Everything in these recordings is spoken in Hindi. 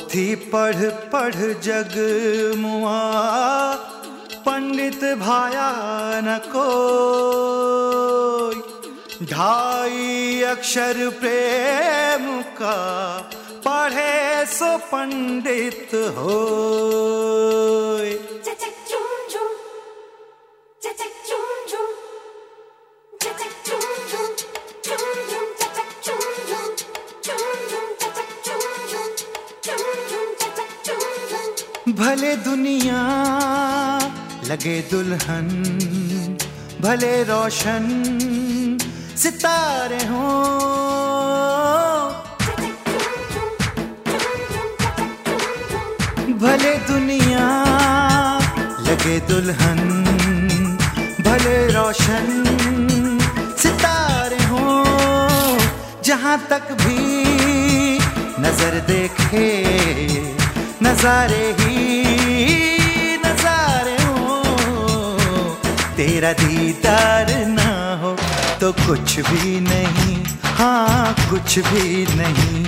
पोथी पढ़ पढ़ जग मुआ, पंडित भाया न कोई। 2.5 अक्षर प्रेम का, पढ़े सो पंडित होय। भले दुनिया लगे दुल्हन, भले रोशन सितारे हों, भले दुनिया लगे दुल्हन, भले रोशन सितारे हों। जहाँ तक भी नजर देखे नजारे ही नजारे हो। तेरा दीदार ना हो तो कुछ भी नहीं, हाँ कुछ भी नहीं।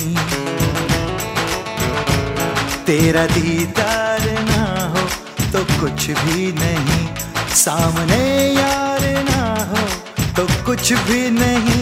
तेरा दीदार ना हो तो कुछ भी नहीं, सामने यार ना हो तो कुछ भी नहीं।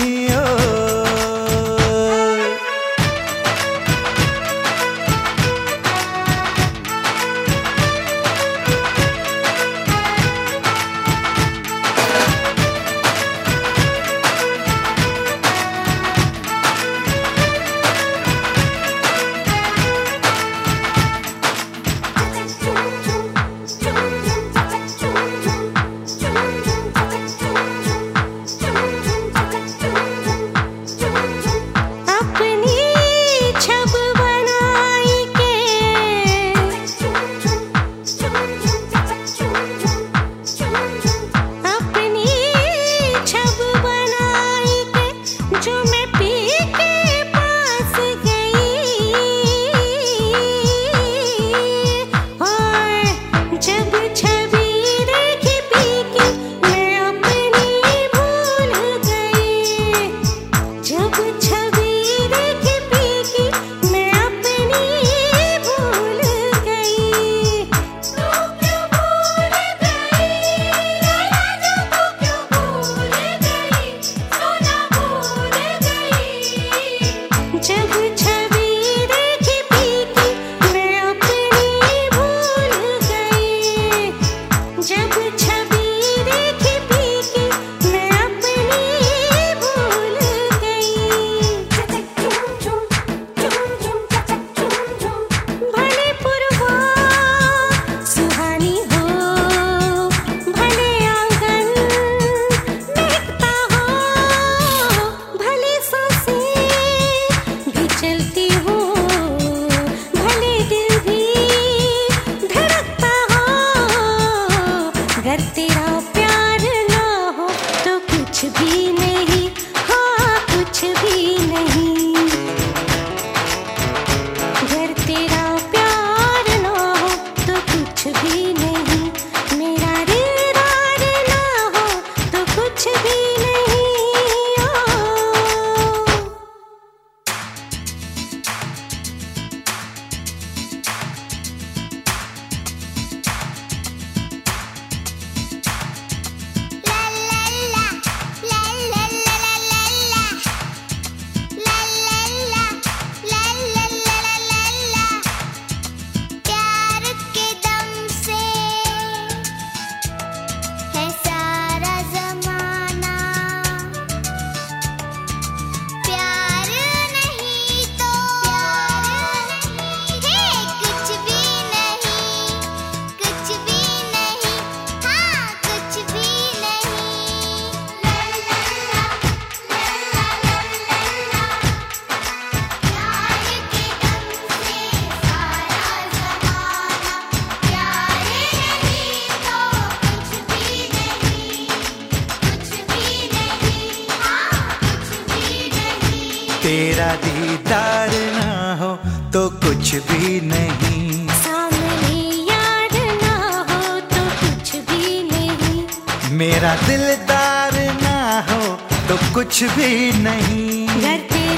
तेरा दीदार ना हो तो कुछ भी नहीं, सामने यार ना हो तो कुछ भी नहीं, मेरा दिलदार ना हो तो कुछ भी नहीं। घर